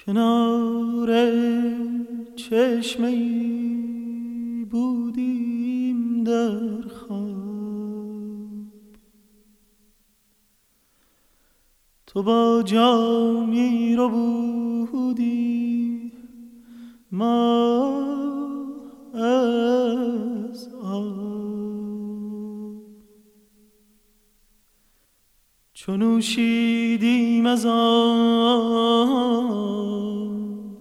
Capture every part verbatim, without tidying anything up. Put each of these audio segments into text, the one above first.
کنار چشمه‌ای بودیم در خواب، تو با جامی رو بودی ما از آب، چون نوشیدیم از آن،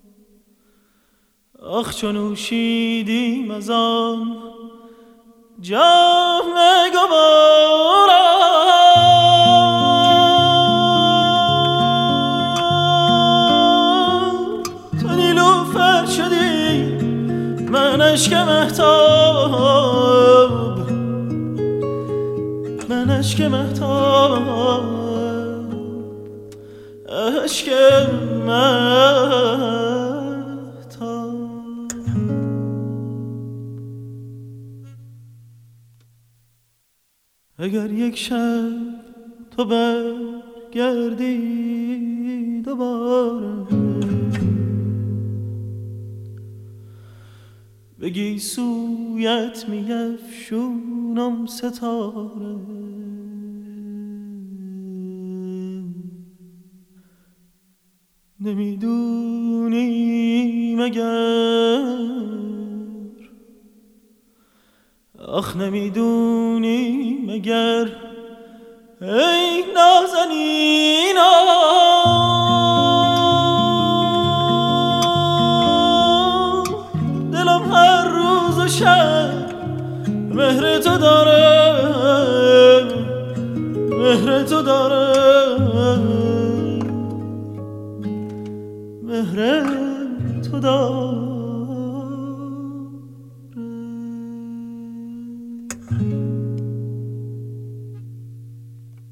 آخ چون نوشیدیم از آن جام گوارا، تو نیلوفر شدی من اشک مهتاب، من اشک مهتاب، اشک مهتاب. اگر یک شب تو برگردی دوباره، بگی سویت میفشونم ستاره، نمیدونی مگر، آخ نمیدونی مگر ای نازنینا، دلم هر روز و شب مهر تو داره، مهر تو داره، مهر تو داره.